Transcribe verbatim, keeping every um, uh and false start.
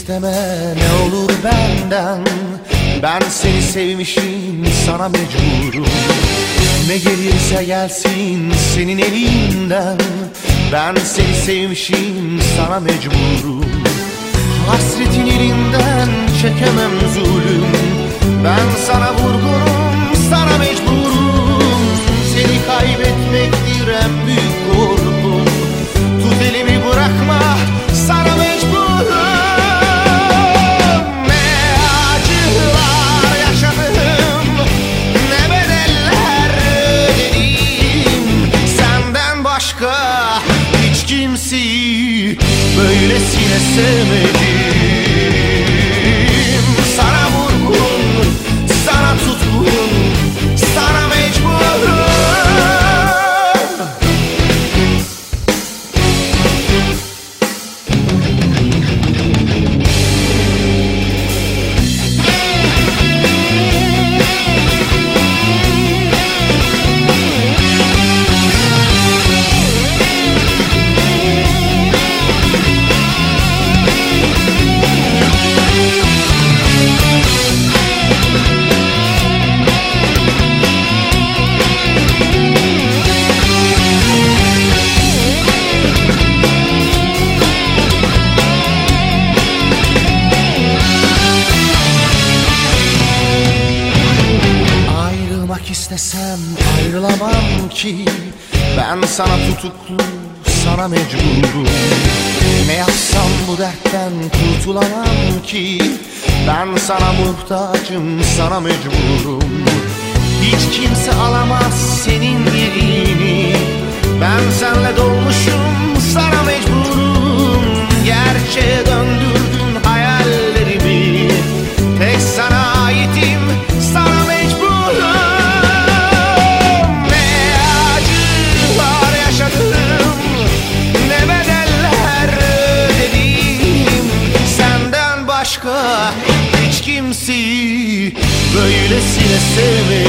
isteme ne olur benden. Ben seni sevmişim, sana mecburum. Ne gelirse gelsin senin elinden. Ben seni sevmişim, sana mecburum. Hasretin elinden çekemem zulüm. Ben sana vurgunum, sana mecburum. Seni kaybetmektir en büyük korkum. Tut elimi bırakma, sana mecburum. Ne acılar yaşadım, ne bedeller ödedim. Senden başka hiç kimseyi böylesine sevmedim. Sana vurgun, sana tutkun, sana mecburum. İstesem ayrılamam ki. Ben sana tutuklu, sana mecburum. Ne yapsam bu dertten kurtulamam ki. Ben sana muhtacım, sana mecburum. Hiç kimse alamaz senin yerini. Ben seninle dolmuşum, sana mecburum. Gerçeğe döndürdün hayallerimi. Tek sana aitim, sana mecburum. Başka hiç kimseyi böylesine sevmedim.